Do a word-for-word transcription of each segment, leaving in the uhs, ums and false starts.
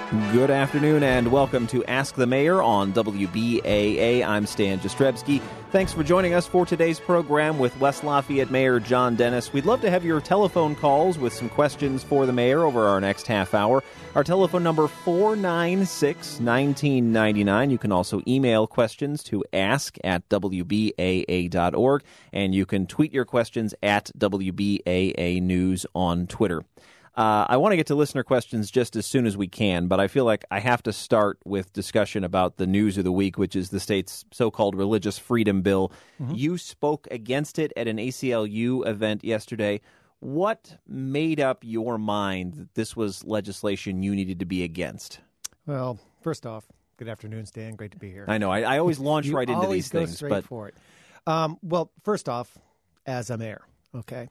Good afternoon and welcome to Ask the Mayor on W B A A. I'm Stan Jastrzebski. Thanks for joining us for today's program with West Lafayette Mayor John Dennis. We'd love to have your telephone calls with some questions for the mayor over our next half hour. Our telephone number four nine six, one nine nine nine. You can also email questions to ask at W B A A dot org, and you can tweet your questions at W B A A News on Twitter. Uh, I want to get to listener questions just as soon as we can, but I feel like I have to start with discussion about the news of the week, which is the state's so-called religious freedom bill. Mm-hmm. You spoke against it at an A C L U event yesterday. What made up your mind that this was legislation you needed to be against? Well, first off, good afternoon, Stan. Great to be here. I know. I, I always launch right into these go things. Straight but for it. Um, well, first off, as a mayor, okay,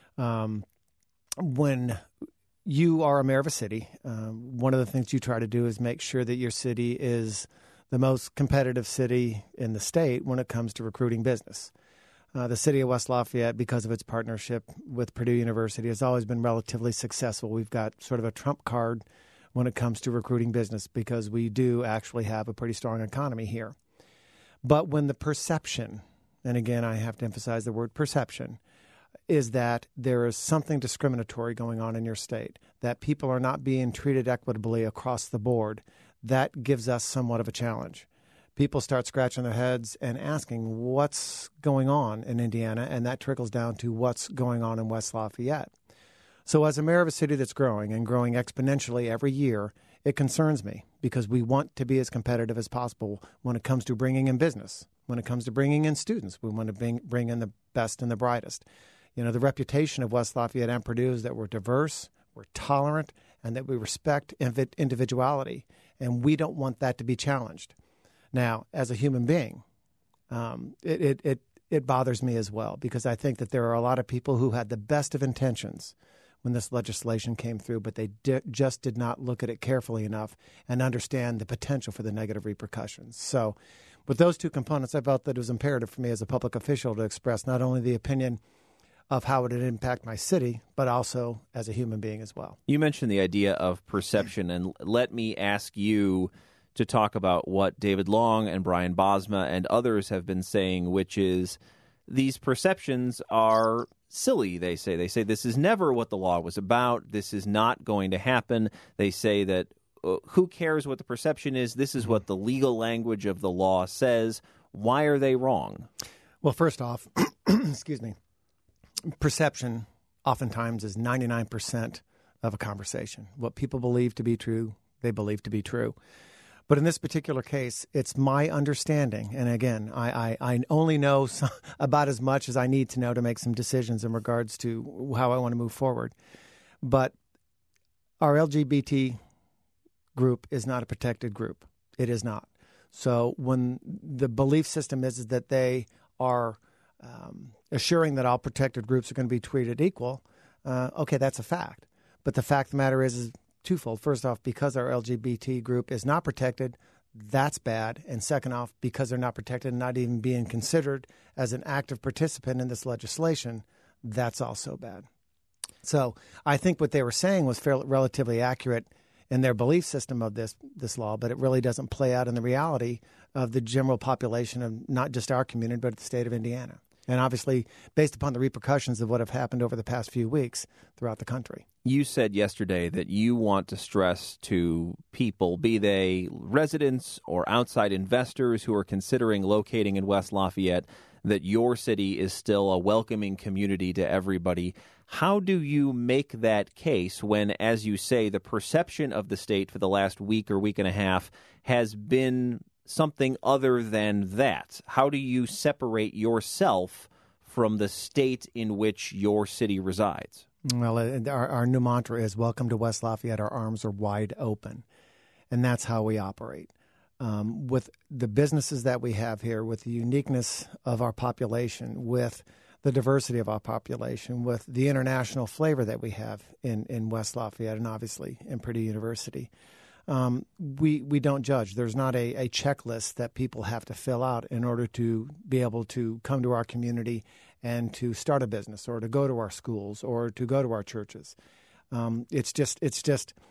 um, when you are a mayor of a city, um, one of the things you try to do is make sure that your city is the most competitive city in the state when it comes to recruiting business. Uh, the city of West Lafayette, because of its partnership with Purdue University, has always been relatively successful. We've got sort of a trump card when it comes to recruiting business because we do actually have a pretty strong economy here. But when the perception, and again, I have to emphasize the word perception, is that there is something discriminatory going on in your state, that people are not being treated equitably across the board, that gives us somewhat of a challenge. People start scratching their heads and asking what's going on in Indiana, and that trickles down to what's going on in West Lafayette. So as a mayor of a city that's growing and growing exponentially every year, it concerns me because we want to be as competitive as possible when it comes to bringing in business, when it comes to bringing in students. We want to bring, bring in the best and the brightest. You know, the reputation of West Lafayette and Purdue is that we're diverse, we're tolerant, and that we respect individuality. And we don't want that to be challenged. Now, as a human being, um, it, it, it, it bothers me as well because I think that there are a lot of people who had the best of intentions when this legislation came through, but they di- just did not look at it carefully enough and understand the potential for the negative repercussions. So with those two components, I felt that it was imperative for me as a public official to express not only the opinion of how it would impact my city, but also as a human being as well. You mentioned the idea of perception, and let me ask you to talk about what David Long and Brian Bosma and others have been saying, which is these perceptions are silly, they say. They say this is never what the law was about. This is not going to happen. They say that uh, who cares what the perception is? This is what the legal language of the law says. Why are they wrong? Well, first off, excuse me, perception oftentimes is ninety-nine percent of a conversation. What people believe to be true, they believe to be true. But in this particular case, it's my understanding, and again, I, I, I only know some, about as much as I need to know to make some decisions in regards to how I want to move forward. But our L G B T group is not a protected group. It is not. So when the belief system is, is that they are Um, assuring that all protected groups are going to be treated equal, uh, okay, that's a fact. But the fact of the matter is, is twofold. First off, because our L G B T group is not protected, that's bad. And second off, because they're not protected and not even being considered as an active participant in this legislation, that's also bad. So I think what they were saying was fairly, relatively accurate in their belief system of this this law, but it really doesn't play out in the reality of the general population of not just our community, but the state of Indiana. And obviously, based upon the repercussions of what have happened over the past few weeks throughout the country. You said yesterday that you want to stress to people, be they residents or outside investors who are considering locating in West Lafayette, that your city is still a welcoming community to everybody. How do you make that case when, as you say, the perception of the state for the last week or week and a half has been something other than that? How do you separate yourself from the state in which your city resides? Well, our, our new mantra is, welcome to West Lafayette, our arms are wide open. And that's how we operate. Um, with the businesses that we have here, with the uniqueness of our population, with the diversity of our population, with the international flavor that we have in, in West Lafayette and obviously in Purdue University, Um, we we don't judge. There's not a, a checklist that people have to fill out in order to be able to come to our community and to start a business or to go to our schools or to go to our churches. Um, it's just it's just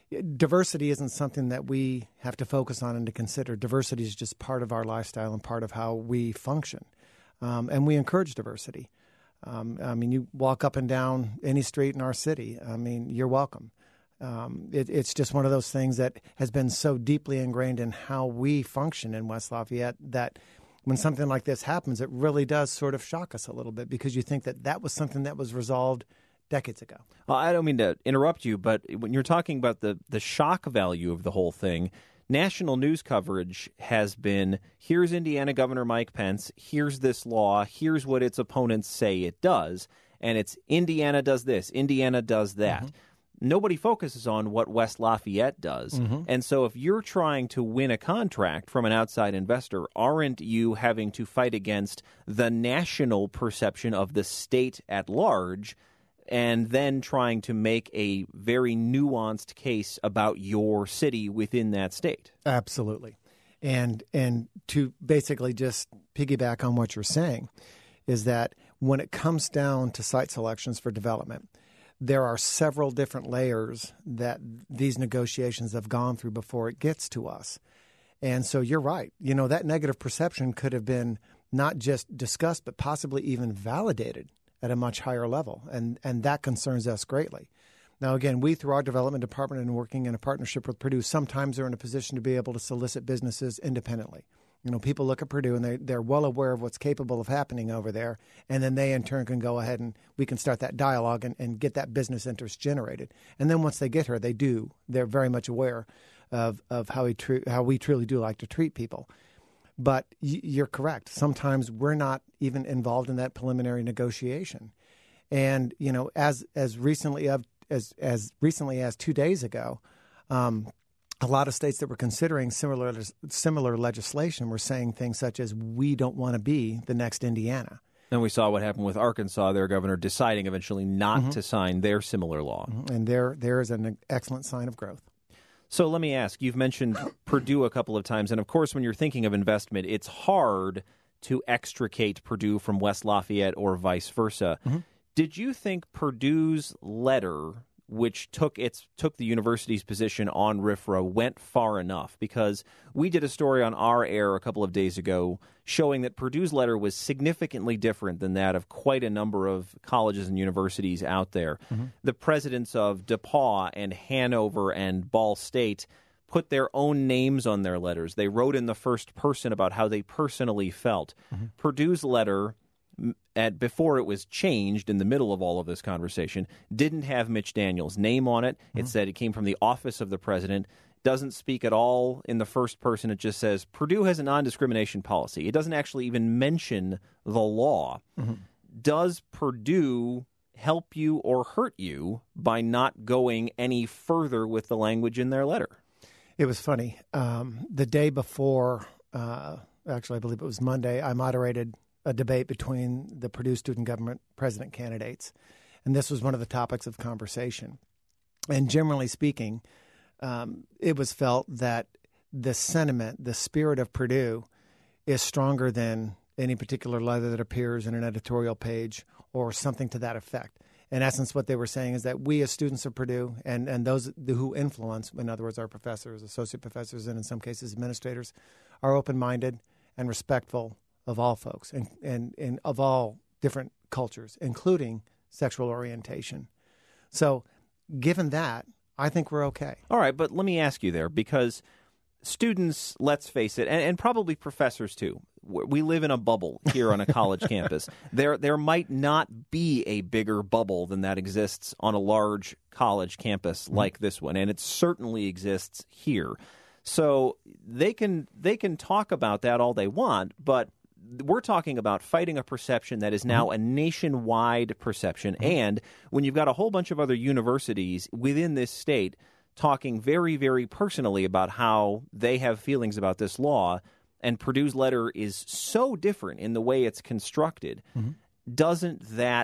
diversity isn't something that we have to focus on and to consider. Diversity is just part of our lifestyle and part of how we function. Um, and we encourage diversity. Um, I mean, you walk up and down any street in our city. I mean, you're welcome. Um, it, it's just one of those things that has been so deeply ingrained in how we function in West Lafayette that when something like this happens, it really does sort of shock us a little bit because you think that that was something that was resolved decades ago. Well, I don't mean to interrupt you, but when you're talking about the, the shock value of the whole thing, national news coverage has been, here's Indiana Governor Mike Pence, here's this law, here's what its opponents say it does, and it's Indiana does this, Indiana does that. Mm-hmm. Nobody focuses on what West Lafayette does. Mm-hmm. And so if you're trying to win a contract from an outside investor, aren't you having to fight against the national perception of the state at large and then trying to make a very nuanced case about your city within that state? Absolutely. And and to basically just piggyback on what you're saying is that when it comes down to site selections for development, there are several different layers that these negotiations have gone through before it gets to us. And so you're right. You know, that negative perception could have been not just discussed, but possibly even validated at a much higher level. And, and that concerns us greatly. Now, again, we, through our development department and working in a partnership with Purdue, sometimes are in a position to be able to solicit businesses independently. You know, people look at Purdue and they, they're well aware of what's capable of happening over there. And then they, in turn, can go ahead and we can start that dialogue and, and get that business interest generated. And then once they get her, they do. They're very much aware of, of how, we tr- how we truly do like to treat people. But y- you're correct. Sometimes we're not even involved in that preliminary negotiation. And, you know, as as recently of, as, as recently as two days ago, um, a lot of states that were considering similar similar legislation were saying things such as, we don't want to be the next Indiana. And we saw what happened with Arkansas, their governor deciding eventually not mm-hmm. to sign their similar law. Mm-hmm. And there there is an excellent sign of growth. So let me ask, you've mentioned Purdue a couple of times, and of course when you're thinking of investment, it's hard to extricate Purdue from West Lafayette or vice versa. Mm-hmm. Did you think Purdue's letter, which took its took the university's position on R F R A, went far enough? Because we did a story on our air a couple of days ago showing that Purdue's letter was significantly different than that of quite a number of colleges and universities out there. Mm-hmm. The presidents of DePauw and Hanover and Ball State put their own names on their letters. They wrote in the first person about how they personally felt. Mm-hmm. Purdue's letter, At, before it was changed in the middle of all of this conversation, didn't have Mitch Daniels' name on it. Mm-hmm. It said it came from the office of the president. Doesn't speak at all in the first person. It just says Purdue has a non-discrimination policy. It doesn't actually even mention the law. Mm-hmm. Does Purdue help you or hurt you by not going any further with the language in their letter? It was funny. Um, the day before, uh, actually I believe it was Monday, I moderated a debate between the Purdue student government president candidates. And this was one of the topics of conversation. And generally speaking, um, it was felt that the sentiment, the spirit of Purdue is stronger than any particular letter that appears in an editorial page or something to that effect. In essence, what they were saying is that we as students of Purdue and, and those who influence, in other words, our professors, associate professors, and in some cases administrators, are open-minded and respectful of all folks and, and, and of all different cultures, including sexual orientation. So given that, I think we're okay. All right, but let me ask you there, because students, let's face it, and, and probably professors too, we live in a bubble here on a college campus. There there might not be a bigger bubble than that exists on a large college campus mm-hmm. like this one, and it certainly exists here. So they can they can talk about that all they want, but we're talking about fighting a perception that is now mm-hmm. a nationwide perception. Mm-hmm. And when you've got a whole bunch of other universities within this state talking very, very personally about how they have feelings about this law, and Purdue's letter is so different in the way it's constructed, mm-hmm. doesn't that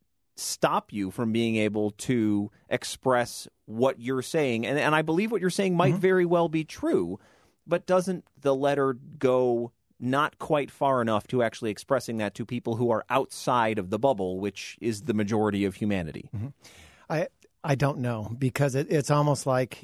stop you from being able to express what you're saying? And, and I believe what you're saying might mm-hmm. very well be true, but doesn't the letter go not quite far enough to actually expressing that to people who are outside of the bubble, which is the majority of humanity? Mm-hmm. I I don't know, because it, it's almost like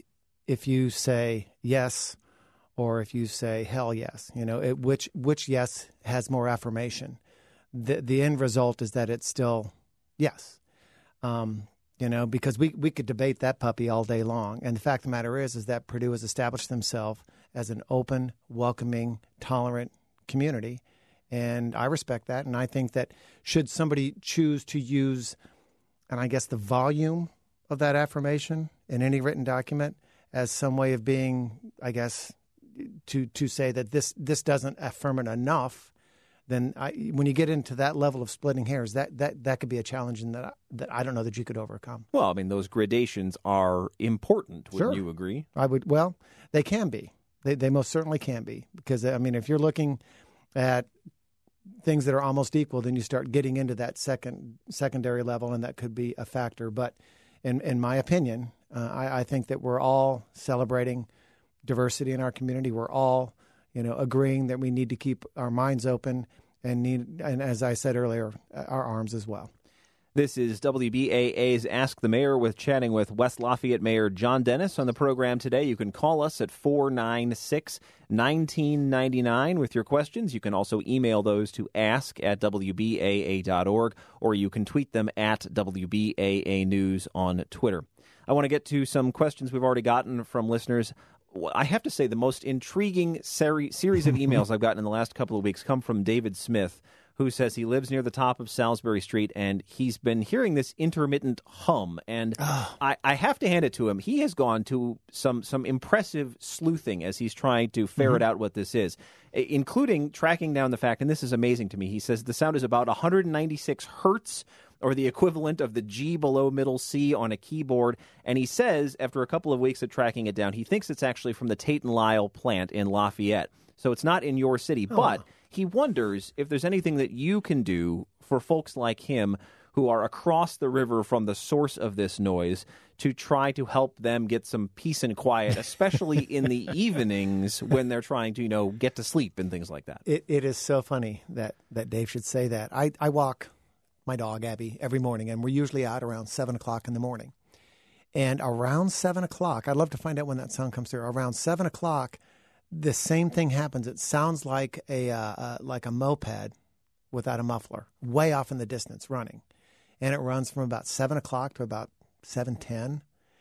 if you say yes or if you say hell yes. You know, it, which which yes has more affirmation. The the end result is that it's still yes. Um, you know, because we, we could debate that puppy all day long. And the fact of the matter is, is that Purdue has established themselves as an open, welcoming, tolerant community. And I respect that. And I think that should somebody choose to use, and I guess the volume of that affirmation in any written document as some way of being, I guess, to to say that this this doesn't affirm it enough, then I, when you get into that level of splitting hairs, that that, that could be a challenge that I, that I don't know that you could overcome. Well, I mean, those gradations are important. Wouldn't Sure. you agree? I would. Well, they can be. They they most certainly can be, because I mean, if you're looking at things that are almost equal, then you start getting into that second secondary level, and that could be a factor. But in in my opinion, uh, I, I think that we're all celebrating diversity in our community. We're all, you know, agreeing that we need to keep our minds open and need, and as I said earlier, our arms as well. This is W B A A's Ask the Mayor, with chatting with West Lafayette Mayor John Dennis on the program today. You can call us at four nine six, one nine nine nine with your questions. You can also email those to ask at W B A A dot org, or you can tweet them at W B A A News on Twitter. I want to get to some questions we've already gotten from listeners. I have to say the most intriguing seri- series of emails I've gotten in the last couple of weeks come from David Smith, who says he lives near the top of Salisbury Street, and he's been hearing this intermittent hum. And Oh. I, I have to hand it to him. He has gone to some some impressive sleuthing as he's trying to ferret out what this is, i- including tracking down the fact, and this is amazing to me, he says the sound is about one hundred ninety-six hertz, or the equivalent of the G below middle C on a keyboard. And he says, after a couple of weeks of tracking it down, he thinks it's actually from the Tate and Lyle plant in Lafayette. So it's not in your city, but he wonders if there's anything that you can do for folks like him who are across the river from the source of this noise to try to help them get some peace and quiet, especially in the evenings when they're trying to, you know, get to sleep and things like that. It it is so funny that, that Dave should say that. I, I walk my dog, Abby, every morning, and we're usually out around seven o'clock in the morning. And around seven o'clock, I'd love to find out when that sound comes through. Around seven o'clock, the same thing happens. It sounds like a uh, uh, like a moped without a muffler, way off in the distance running. And it runs from about seven o'clock to about seven ten.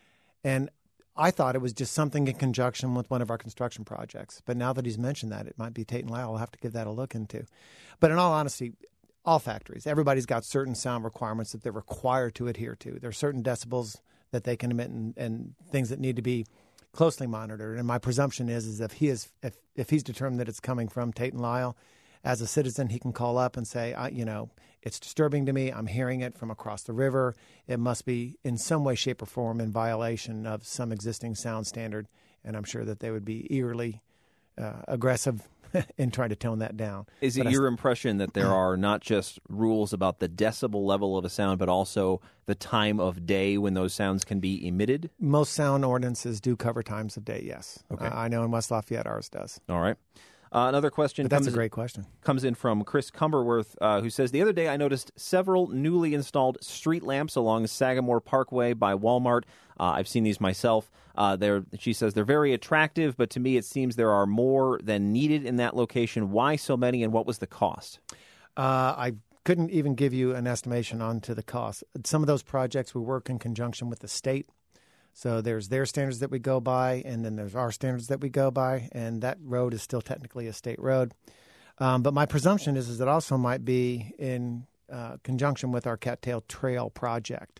And I thought it was just something in conjunction with one of our construction projects. But now that he's mentioned that, it might be Tate and Lyle. I'll have to give that a look into. But in all honesty, all factories, everybody's got certain sound requirements that they're required to adhere to. There are certain decibels that they can emit, and, and things that need to be closely monitored. And my presumption is, is if he is, if, if he's determined that it's coming from Tate and Lyle, as a citizen, he can call up and say, I, you know, it's disturbing to me. I'm hearing it from across the river. It must be in some way, shape, or form in violation of some existing sound standard. And I'm sure that they would be eagerly uh, aggressive in trying to tone that down. Is it But I- your impression that there are not just rules about the decibel level of a sound, but also the time of day when those sounds can be emitted? Most sound ordinances do cover times of day, yes. Okay. Uh, I know in West Lafayette ours does. All right. Uh, another question But that's comes, a great question. comes in from Chris Cumberworth, uh, who says, the other day I noticed several newly installed street lamps along Sagamore Parkway by Walmart. Uh, I've seen these myself. Uh, they're, she says they're very attractive, but to me it seems there are more than needed in that location. Why so many, and what was the cost? Uh, I couldn't even give you an estimation onto the cost. Some of those projects we work in conjunction with the state. So there's their standards that we go by, and then there's our standards that we go by, and that road is still technically a state road. Um, but my presumption is, is it also might be in uh, conjunction with our Cattail Trail project.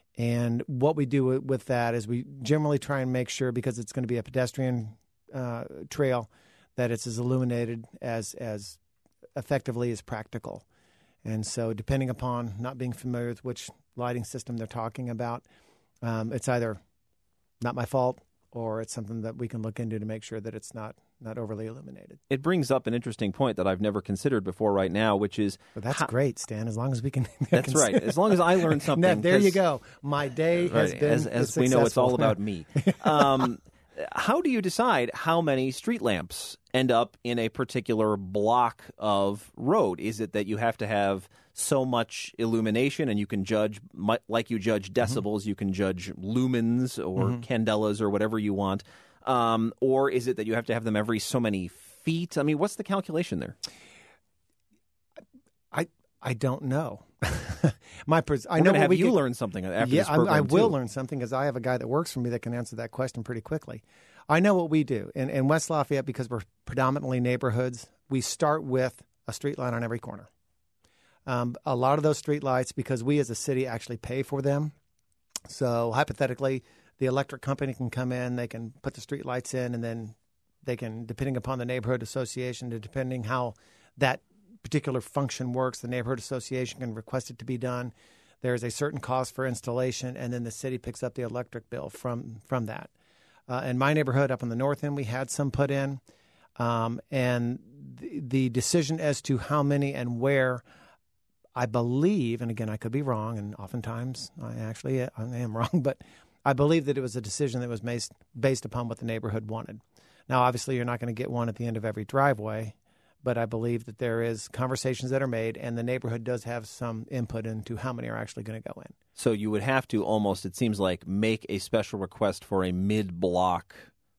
And what we do with that is we generally try and make sure, because it's going to be a pedestrian uh, trail, that it's as illuminated as as effectively as practical. And so depending upon not being familiar with which lighting system they're talking about, um, it's either not my fault or it's something that we can look into to make sure that it's not, not overly illuminated. It brings up an interesting point that I've never considered before right now, which is... But that's how- great, Stan, as long as we can... That's right. As long as I learn Now, something. there you 'cause- go. My day has Right, been as, as we know, it's all successful. about me. Um, how do you decide how many street lamps end up in a particular block of road? Is it that you have to have so much illumination and you can judge, like you judge decibels, mm-hmm. you can judge lumens or mm-hmm. candelas or whatever you want? Um, or is it that you have to have them every so many feet? I mean, what's the calculation there? I I don't know. My pres- I We're know gonna have we you can, learn something after yeah, this program, I, I will too. learn something because I have a guy that works for me that can answer that question pretty quickly. I know what we do. In, in West Lafayette, because we're predominantly neighborhoods, we start with a street light on every corner. Um, a lot of those street lights, because we as a city actually pay for them. So hypothetically, the electric company can come in, they can put the street lights in, and then they can, depending upon the neighborhood association, depending how that particular function works, the neighborhood association can request it to be done. There's a certain cost for installation, and then the city picks up the electric bill from from that. Uh, in my neighborhood up on the north end, we had some put in, um, and the, the decision as to how many and where, I believe, and again, I could be wrong, and oftentimes I actually I am wrong, but I believe that it was a decision that was based, based upon what the neighborhood wanted. Now, obviously, you're not going to get one at the end of every driveway, but I believe that there is conversations that are made, and the neighborhood does have some input into how many are actually going to go in. So you would have to almost, it seems like, make a special request for a mid-block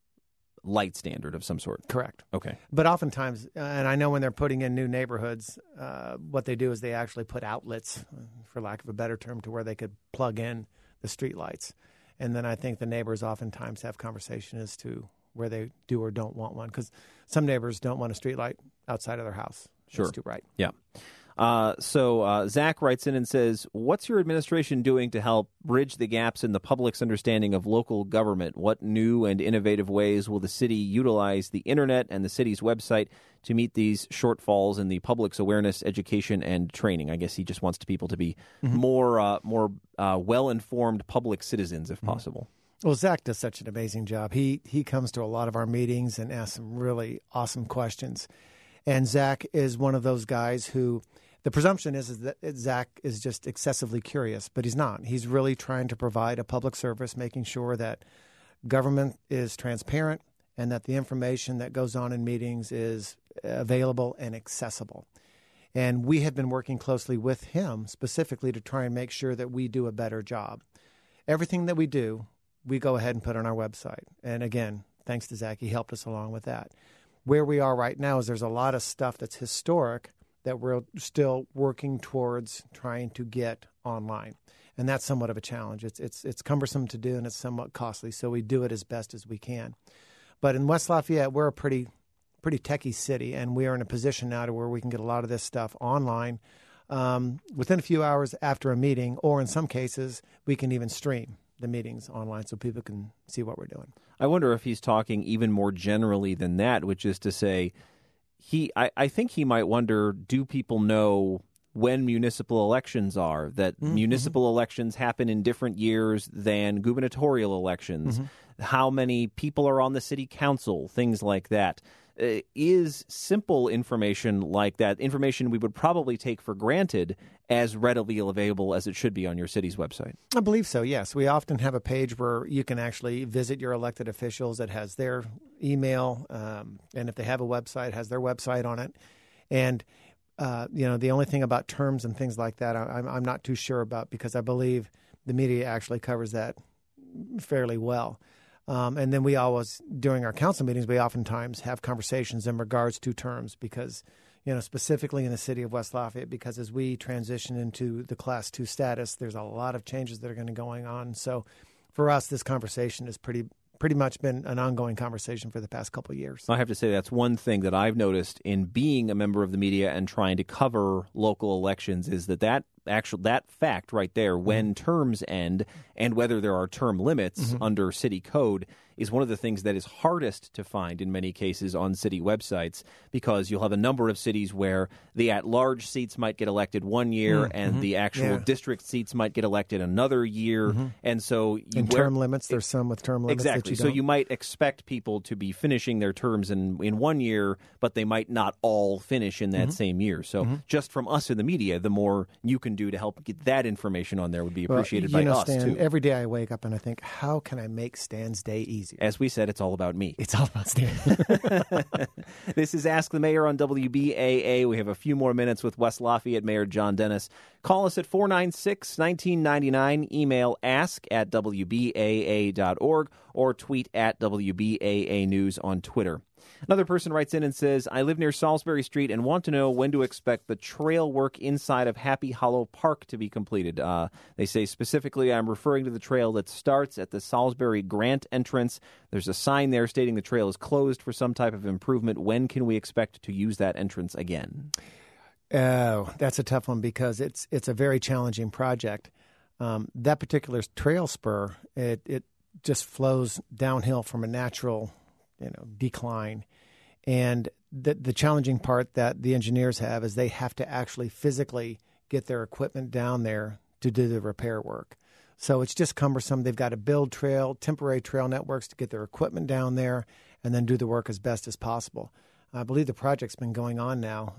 light standard of some sort. Correct. Okay. But oftentimes, uh, and I know when they're putting in new neighborhoods, uh, what they do is they actually put outlets, for lack of a better term, to where they could plug in the street lights. And then I think the neighbors oftentimes have conversation as to where they do or don't want one, because some neighbors don't want a street light outside of their house. Sure. It's too bright. Yeah. Uh, so uh, Zach writes in and says, what's your administration doing to help bridge the gaps in the public's understanding of local government? What new and innovative ways will the city utilize the internet and the city's website to meet these shortfalls in the public's awareness, education, and training? I guess he just wants people to be mm-hmm. more uh, more uh, well-informed public citizens, if mm-hmm. possible. Well, Zach does such an amazing job. He he comes to a lot of our meetings and asks some really awesome questions. And Zach is one of those guys who, the presumption is, is that Zach is just excessively curious, but he's not. He's really trying to provide a public service, making sure that government is transparent and that the information that goes on in meetings is available and accessible. And we have been working closely with him specifically to try and make sure that we do a better job. Everything that we do, we go ahead and put on our website. And again, thanks to Zach, he helped us along with that. Where we are right now is there's a lot of stuff that's historic that we're still working towards trying to get online. And that's somewhat of a challenge. It's it's it's cumbersome to do, and it's somewhat costly, so we do it as best as we can. But in West Lafayette, we're a pretty pretty techie city, and we are in a position now to where we can get a lot of this stuff online um, within a few hours after a meeting, or in some cases, we can even stream the meetings online so people can see what we're doing. I wonder if he's talking even more generally than that, which is to say, he. I, I think he might wonder, do people know when municipal elections are, that mm-hmm. municipal elections happen in different years than gubernatorial elections, mm-hmm. how many people are on the city council, things like that. Uh, is simple information like that, information we would probably take for granted, as readily available as it should be on your city's website? I believe so, yes. We often have a page where you can actually visit your elected officials that has their email, um, and if they have a website, has their website on it. And, uh, you know, the only thing about terms and things like that, I, I'm, I'm not too sure about, because I believe the media actually covers that fairly well. Um, and then we always, during our council meetings, we oftentimes have conversations in regards to terms because, you know, specifically in the city of West Lafayette, because as we transition into the class two status, there's a lot of changes that are going to be going on. So for us, this conversation has pretty pretty much been an ongoing conversation for the past couple of years. I have to say that's one thing that I've noticed in being a member of the media and trying to cover local elections is that that actual that fact right there, when mm-hmm. terms end and whether there are term limits mm-hmm. under city code, is one of the things that is hardest to find in many cases on city websites, because you'll have a number of cities where the at-large seats might get elected one year mm-hmm. and the actual yeah. district seats might get elected another year. Mm-hmm. And so you in term limits, there's some with term limits. Exactly. That you so don't. You might expect people to be finishing their terms in, in one year, but they might not all finish in that mm-hmm. same year. So mm-hmm. just from us in the media, the more you can do to help get that information on there would be appreciated well, you by know, us, Stan, too. Every day I wake up and I think, how can I make Stan's day easier? As we said, it's all about me. It's all about Stan. This is Ask the Mayor on W B A A. We have a few more minutes with West Lafayette Mayor John Dennis. Call us at four nine six, one nine nine nine, email ask at W B A A dot org, or tweet at W B A A News on Twitter. Another person writes in and says, I live near Salisbury Street and want to know when to expect the trail work inside of Happy Hollow Park to be completed. Uh, they say specifically, I'm referring to the trail that starts at the Salisbury Grant entrance. There's a sign there stating the trail is closed for some type of improvement. When can we expect to use that entrance again? Oh, that's a tough one because it's it's a very challenging project. Um, that particular trail spur, it, it just flows downhill from a natural you know, decline. And the the challenging part that the engineers have is they have to actually physically get their equipment down there to do the repair work. So it's just cumbersome. They've got to build trail, temporary trail networks to get their equipment down there and then do the work as best as possible. I believe the project's been going on now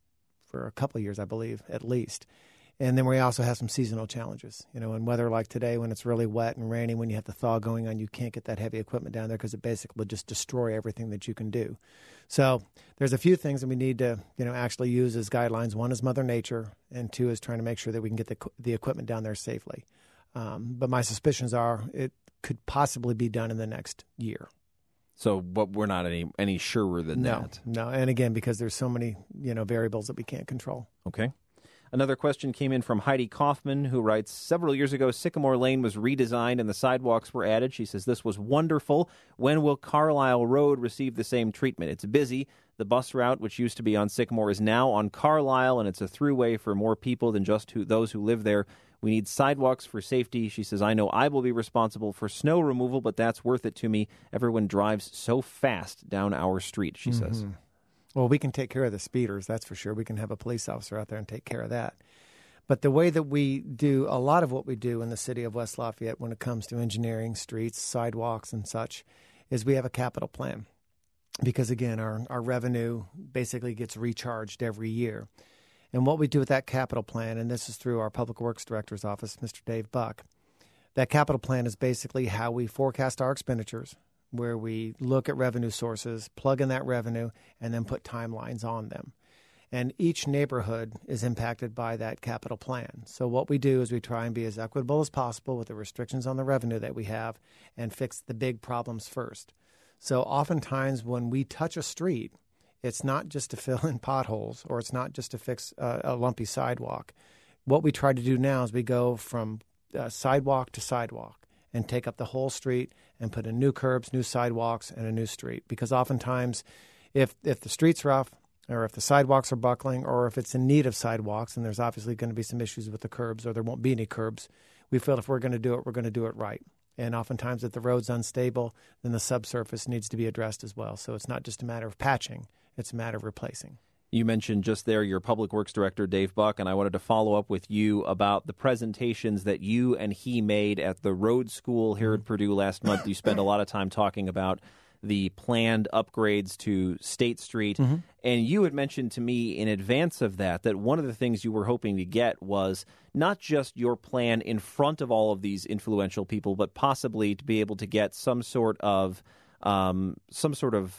for a couple of years, I believe, at least. And then we also have some seasonal challenges. You know, in weather like today when it's really wet and rainy, when you have the thaw going on, you can't get that heavy equipment down there because it basically would just destroy everything that you can do. So there's a few things that we need to, you know, actually use as guidelines. One is Mother Nature, and two is trying to make sure that we can get the the equipment down there safely. Um, but my suspicions are it could possibly be done in the next year. So, but we're not any any surer than no, that. No, and again, because there's so many, you know, variables that we can't control. Okay. Another question came in from Heidi Kaufman, who writes, several years ago, Sycamore Lane was redesigned and the sidewalks were added. She says, this was wonderful. When will Carlisle Road receive the same treatment? It's busy. The bus route, which used to be on Sycamore, is now on Carlisle, and it's a throughway for more people than just who, those who live there. We need sidewalks for safety. She says, I know I will be responsible for snow removal, but that's worth it to me. Everyone drives so fast down our street, she mm-hmm. says. Well, we can take care of the speeders, that's for sure. We can have a police officer out there and take care of that. But the way that we do a lot of what we do in the city of West Lafayette when it comes to engineering, streets, sidewalks, and such, is we have a capital plan. Because, again, our, our revenue basically gets recharged every year. And what we do with that capital plan, and this is through our Public Works Director's office, Mister Dave Buck, that capital plan is basically how we forecast our expenditures, where we look at revenue sources, plug in that revenue, and then put timelines on them. And each neighborhood is impacted by that capital plan. So what we do is we try and be as equitable as possible with the restrictions on the revenue that we have and fix the big problems first. So oftentimes when we touch a street, it's not just to fill in potholes or it's not just to fix a, a lumpy sidewalk. What we try to do now is we go from uh, sidewalk to sidewalk and take up the whole street and put in new curbs, new sidewalks, and a new street. Because oftentimes, if if the street's rough, or if the sidewalks are buckling, or if it's in need of sidewalks, and there's obviously going to be some issues with the curbs, or there won't be any curbs, we feel if we're going to do it, we're going to do it right. And oftentimes, if the road's unstable, then the subsurface needs to be addressed as well. So it's not just a matter of patching, it's a matter of replacing. You mentioned just there your Public Works Director, Dave Buck, and I wanted to follow up with you about the presentations that you and he made at the road school here at Purdue last month. You spent a lot of time talking about the planned upgrades to State Street, mm-hmm. and you had mentioned to me in advance of that that one of the things you were hoping to get was not just your plan in front of all of these influential people, but possibly to be able to get some sort of um, some sort of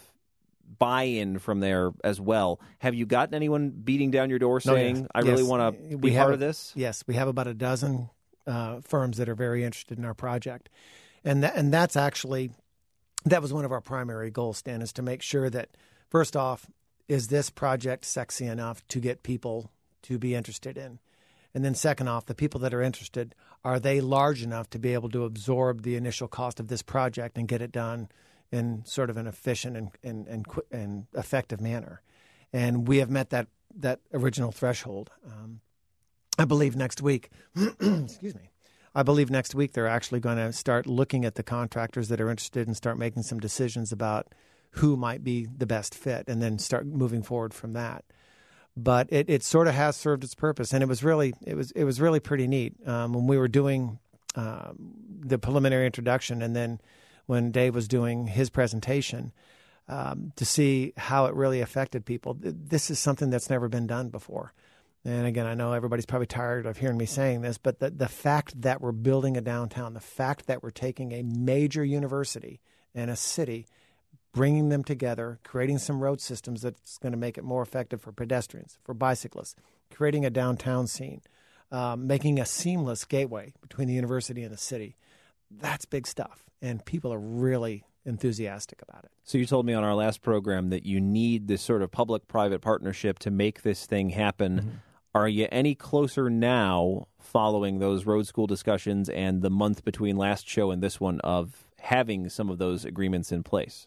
buy-in from there as well. Have you gotten anyone beating down your door saying, no, yes. I yes. really want to be we part have, of this? Yes, we have about a dozen uh, firms that are very interested in our project. And that, and that's actually, that was one of our primary goals, Stan, is to make sure that, first off, is this project sexy enough to get people to be interested in? And then second off, the people that are interested, are they large enough to be able to absorb the initial cost of this project and get it done in sort of an efficient and, and, and, and effective manner? And we have met that, that original threshold. Um, I believe next week, excuse me, I believe next week they're actually going to start looking at the contractors that are interested and start making some decisions about who might be the best fit and then start moving forward from that. But it, it sort of has served its purpose, and it was really it was it was really pretty neat um, when we were doing uh, the preliminary introduction, and then when Dave was doing his presentation, um, to see how it really affected people. This is something that's never been done before. And again, I know everybody's probably tired of hearing me saying this, but the, the fact that we're building a downtown, the fact that we're taking a major university and a city, bringing them together, creating some road systems that's going to make it more effective for pedestrians, for bicyclists, creating a downtown scene, um, making a seamless gateway between the university and the city, that's big stuff. And people are really enthusiastic about it. So you told me on our last program that you need this sort of public-private partnership to make this thing happen. Mm-hmm. Are you any closer now, following those road school discussions and the month between last show and this one, of having some of those agreements in place?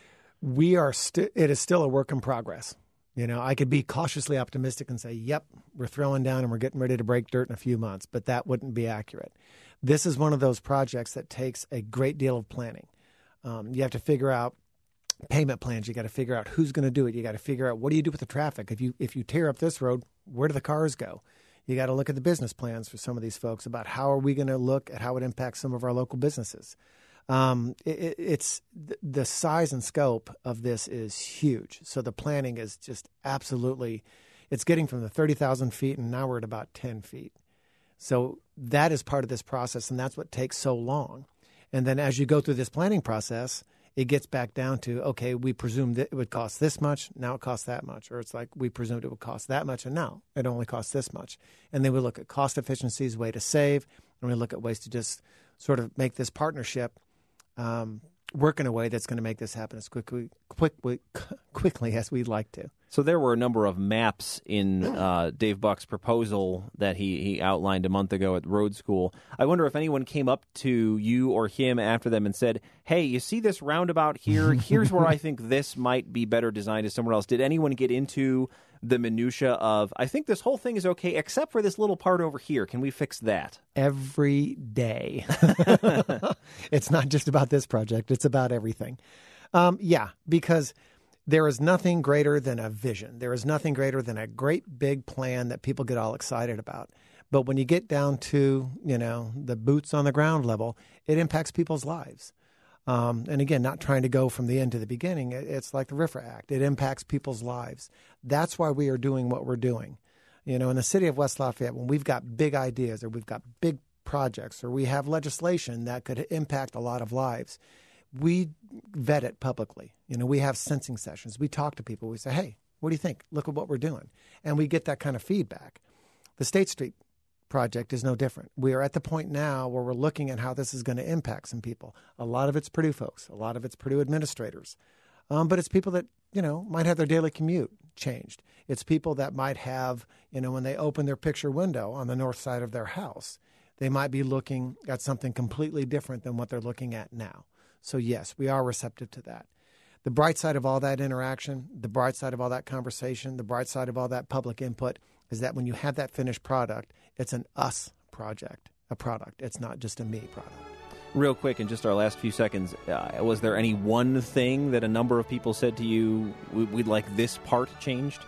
We are. St- it is still a work in progress. You know, I could be cautiously optimistic and say, yep, we're throwing down and we're getting ready to break dirt in a few months, but that wouldn't be accurate. This is one of those projects that takes a great deal of planning. Um, you have to figure out payment plans. You got to figure out who's going to do it. You got to figure out, what do you do with the traffic? If you if you tear up this road, where do the cars go? You got to look at the business plans for some of these folks about how are we going to look at how it impacts some of our local businesses. Um, it, it's the size and scope of this is huge. So the planning is just absolutely, it's getting from the thirty thousand feet and now we're at about ten feet. So that is part of this process, and that's what takes so long. And then as you go through this planning process, it gets back down to, okay, we presumed it would cost this much, now it costs that much. Or it's like, we presumed it would cost that much, and now it only costs this much. And then we look at cost efficiencies, way to save, and we look at ways to just sort of make this partnership um, work in a way that's going to make this happen as quickly, quickly, quickly as we'd like to. So there were a number of maps in uh, Dave Buck's proposal that he, he outlined a month ago at Road School. I wonder if anyone came up to you or him after them and said, hey, you see this roundabout here? Here's where I think this might be better designed as somewhere else. Did anyone get into the minutia of, I think this whole thing is okay, except for this little part over here. Can we fix that? Every day. It's not just about this project. It's about everything. Um, yeah, because there is nothing greater than a vision. There is nothing greater than a great big plan that people get all excited about. But when you get down to, you know, the boots on the ground level, it impacts people's lives. Um, and again, not trying to go from the end to the beginning. It's like the R I F R A Act. It impacts people's lives. That's why we are doing what we're doing. You know, in the city of West Lafayette, when we've got big ideas or we've got big projects or we have legislation that could impact a lot of lives, we vet it publicly. You know, we have sensing sessions. We talk to people. We say, hey, what do you think? Look at what we're doing. And we get that kind of feedback. The State Street project is no different. We are at the point now where we're looking at how this is going to impact some people. A lot of it's Purdue folks. A lot of it's Purdue administrators. Um, but it's people that, you know, might have their daily commute changed. It's people that might have, you know, when they open their picture window on the north side of their house, they might be looking at something completely different than what they're looking at now. So, yes, we are receptive to that. The bright side of all that interaction, the bright side of all that conversation, the bright side of all that public input is that when you have that finished product, it's an us project, a product. It's not just a me product. Real quick, in just our last few seconds, uh, was there any one thing that a number of people said to you, we'd like this part changed?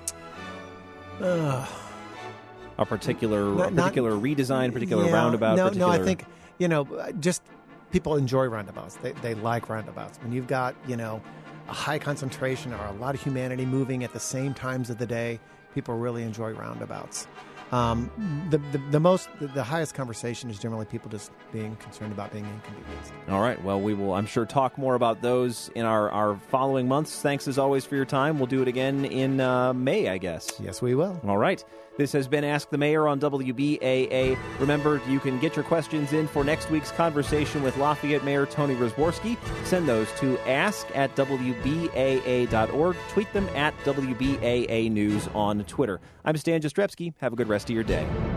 Uh, a particular not, a particular not, redesign, particular yeah, roundabout? No, particular... no, I think, you know, just people enjoy roundabouts. They, they like roundabouts. When you've got, you know, a high concentration or a lot of humanity moving at the same times of the day, people really enjoy roundabouts. Um, the, the the most the, the highest conversation is generally people just being concerned about being inconvenienced. All right. Well, we will, I'm sure, talk more about those in our, our following months. Thanks as always for your time. We'll do it again in uh, May, I guess. Yes, we will. All right. This has been Ask the Mayor on W B A A. Remember, you can get your questions in for next week's conversation with Lafayette Mayor Tony Rozworski. Send those to ask at W B A A dot org. Tweet them at W B A A News on Twitter. I'm Stan Jastrzebski. Have a good rest of your day.